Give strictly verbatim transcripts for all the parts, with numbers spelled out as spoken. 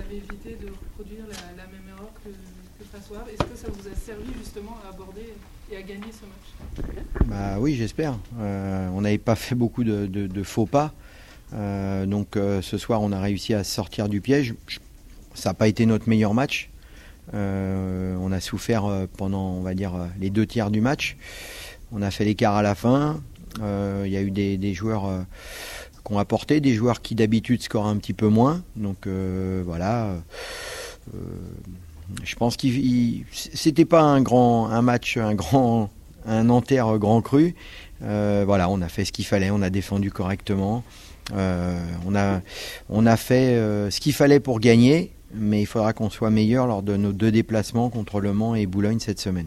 avez évité de reproduire la, la même erreur que, que face au Havre. Est-ce que ça vous a servi justement à aborder et à gagner ce match? Bah oui, j'espère. Euh, on n'avait pas fait beaucoup de, de, de faux pas. Euh, donc euh, ce soir, on a réussi à sortir du piège. Ça n'a pas été notre meilleur match. Euh, on a souffert pendant, on va dire, les deux tiers du match. On a fait l'écart à la fin. Il euh, y a eu des, des joueurs euh, qui ont apporté, des joueurs qui d'habitude scorent un petit peu moins. Donc euh, voilà. Euh, je pense qu'il il, c'était pas un grand, un match, un grand, un Nanterre grand cru. Euh, voilà, on a fait ce qu'il fallait, on a défendu correctement. Euh, on a, on a fait euh, ce qu'il fallait pour gagner, mais il faudra qu'on soit meilleur lors de nos deux déplacements contre Le Mans et Boulogne cette semaine.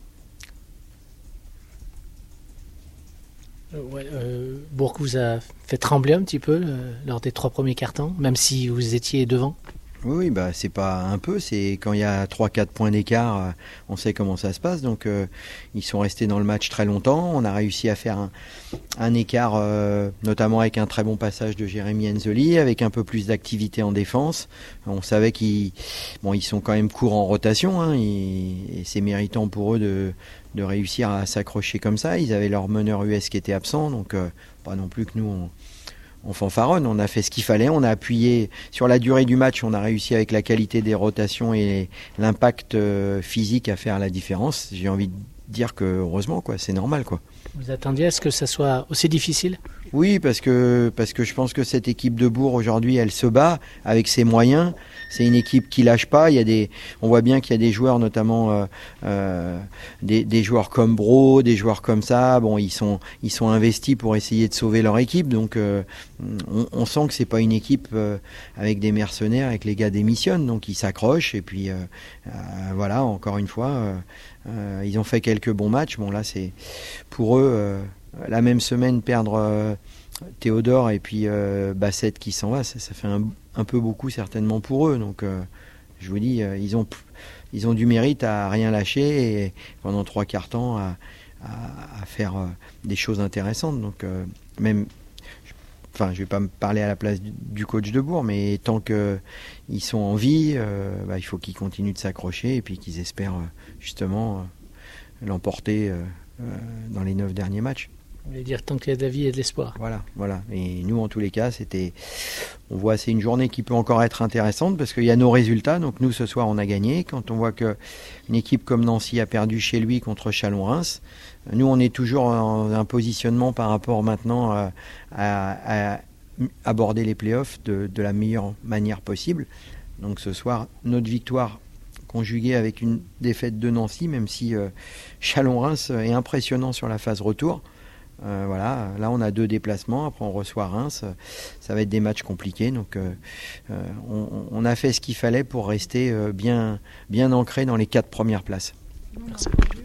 Ouais, euh, Bourg vous a fait trembler un petit peu euh, lors des trois premiers cartons, même si vous étiez devant. Oui, bah c'est pas un peu, c'est quand il y a trois quatre points d'écart, euh, on sait comment ça se passe. Donc euh, ils sont restés dans le match très longtemps. On a réussi à faire un, un écart, euh, notamment avec un très bon passage de Jérémy Enzoli, avec un peu plus d'activité en défense. On savait qu'ils, bon, ils sont quand même courts en rotation, hein, et, et c'est méritant pour eux de, de réussir à s'accrocher comme ça. Ils avaient leur meneur U S qui était absent, donc euh, pas non plus que nous on On fanfaronne, on a fait ce qu'il fallait, on a appuyé sur la durée du match, on a réussi avec la qualité des rotations et l'impact physique à faire la différence. J'ai envie de dire que heureusement, quoi, c'est normal, quoi. Vous attendiez à ce que ça soit aussi difficile ? Oui, parce que, parce que je pense que cette équipe de Bourg aujourd'hui, elle se bat avec ses moyens. C'est une équipe qui lâche pas. Il y a des, on voit bien qu'il y a des joueurs, notamment euh, euh, des, des joueurs comme Bro, des joueurs comme ça. Bon, ils sont, ils sont investis pour essayer de sauver leur équipe. Donc, euh, on, on sent que c'est pas une équipe euh, avec des mercenaires, avec les gars démissionnent. Donc, ils s'accrochent. Et puis, euh, euh, voilà, encore une fois, euh, euh, ils ont fait quelques bons matchs. Bon, là, c'est pour eux. Euh, La même semaine, perdre euh, Théodore et puis euh, Bassett qui s'en va, ça, ça fait un, un peu beaucoup certainement pour eux. Donc, euh, je vous dis, euh, ils ont ils ont du mérite à rien lâcher et pendant trois quarts temps à, à, à faire euh, des choses intéressantes. Donc, euh, même, je, enfin, je vais pas me parler à la place du, du coach de Bourg, mais tant que ils sont en vie, euh, bah, il faut qu'ils continuent de s'accrocher et puis qu'ils espèrent euh, justement euh, l'emporter euh, euh, dans les neuf derniers matchs. Vous voulez dire tant qu'il y a de la vie et de l'espoir. Voilà, voilà. Et nous, en tous les cas, c'était, on voit, c'est une journée qui peut encore être intéressante parce qu'il y a nos résultats. Donc nous, ce soir, on a gagné. Quand on voit que une équipe comme Nancy a perdu chez lui contre Chalon-Reims, nous, on est toujours dans un positionnement par rapport maintenant à, à, à aborder les playoffs de, de la meilleure manière possible. Donc ce soir, notre victoire conjuguée avec une défaite de Nancy, même si euh, Chalon-Reims est impressionnant sur la phase retour. Euh, voilà, là on a deux déplacements, après on reçoit Reims, ça va être des matchs compliqués, donc euh, euh, on, on a fait ce qu'il fallait pour rester euh, bien, bien ancré dans les quatre premières places. Merci.